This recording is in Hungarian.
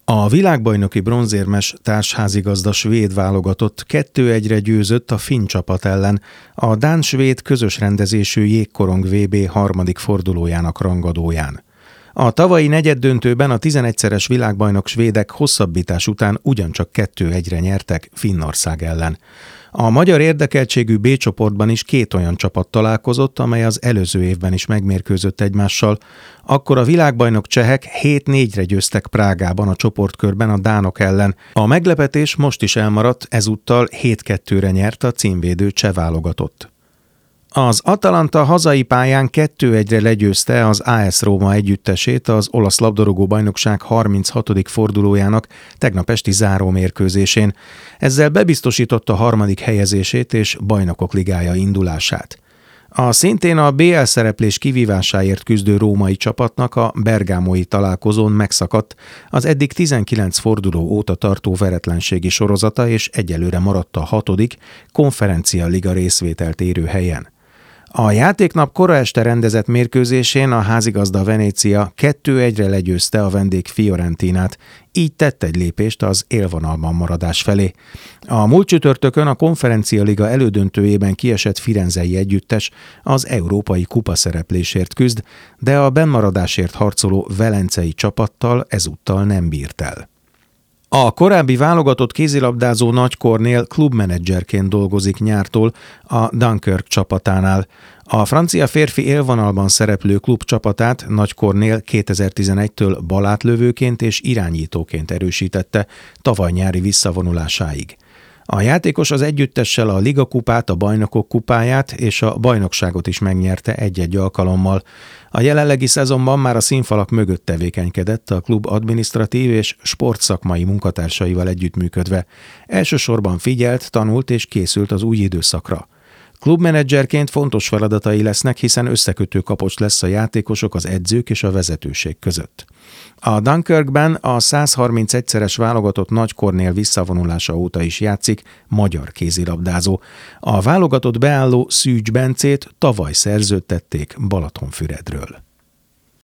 A világbajnoki bronzérmes társházigazda svéd válogatott 2-1-re győzött a finn csapat ellen a dán-svéd közös rendezésű jégkorong VB harmadik fordulójának rangadóján. A tavalyi negyeddöntőben a 11-szeres világbajnok svédek hosszabbítás után ugyancsak 2-1-re nyertek Finnország ellen. A magyar érdekeltségű B csoportban is két olyan csapat találkozott, amely az előző évben is megmérkőzött egymással. Akkor a világbajnok csehek 7-4-re győztek Prágában a csoportkörben a dánok ellen. A meglepetés most is elmaradt, ezúttal 7-2-re nyert a címvédő cseh válogatott. Az Atalanta hazai pályán 2-1-re legyőzte az AS Róma együttesét az olasz labdarúgó-bajnokság 36. fordulójának tegnap esti zárómérkőzésén. Ezzel bebiztosította harmadik helyezését és Bajnokok Ligája indulását. A szintén a BL szereplés kivívásáért küzdő római csapatnak a bergámói találkozón megszakadt az eddig 19 forduló óta tartó veretlenségi sorozata, és egyelőre maradt a 6. konferencia liga részvételt érő helyen. A játéknap kora este rendezett mérkőzésén a házigazda Venécia 2-1-re legyőzte a vendég Fiorentinát, így tett egy lépést az élvonalban maradás felé. A múlt csütörtökön a konferencia liga elődöntőjében kiesett firenzei együttes az európai kupa szereplésért küzd, de a bennmaradásért harcoló velencei csapattal ezúttal nem bírt el. A korábbi válogatott kézilabdázó Nagy Kornél klubmenedzserként dolgozik nyártól a Dunkirk csapatánál. A francia férfi élvonalban szereplő klub csapatát Nagy Kornél 2011-től balátlövőként és irányítóként erősítette tavaly nyári visszavonulásáig. A játékos az együttessel a ligakupát, a bajnokok kupáját és a bajnokságot is megnyerte egy-egy alkalommal. A jelenlegi szezonban már a színfalak mögött tevékenykedett a klub adminisztratív és sportszakmai munkatársaival együttműködve. Elsősorban figyelt, tanult és készült az új időszakra. Klubmenedzserként fontos feladatai lesznek, hiszen összekötő kapocs lesz a játékosok, az edzők és a vezetőség között. A Dunkirkben a 131-szeres válogatott Nagy Kornél visszavonulása óta is játszik magyar kézilabdázó. A válogatott beálló Szűcs Bencét tavaly szerződtették Balatonfüredről.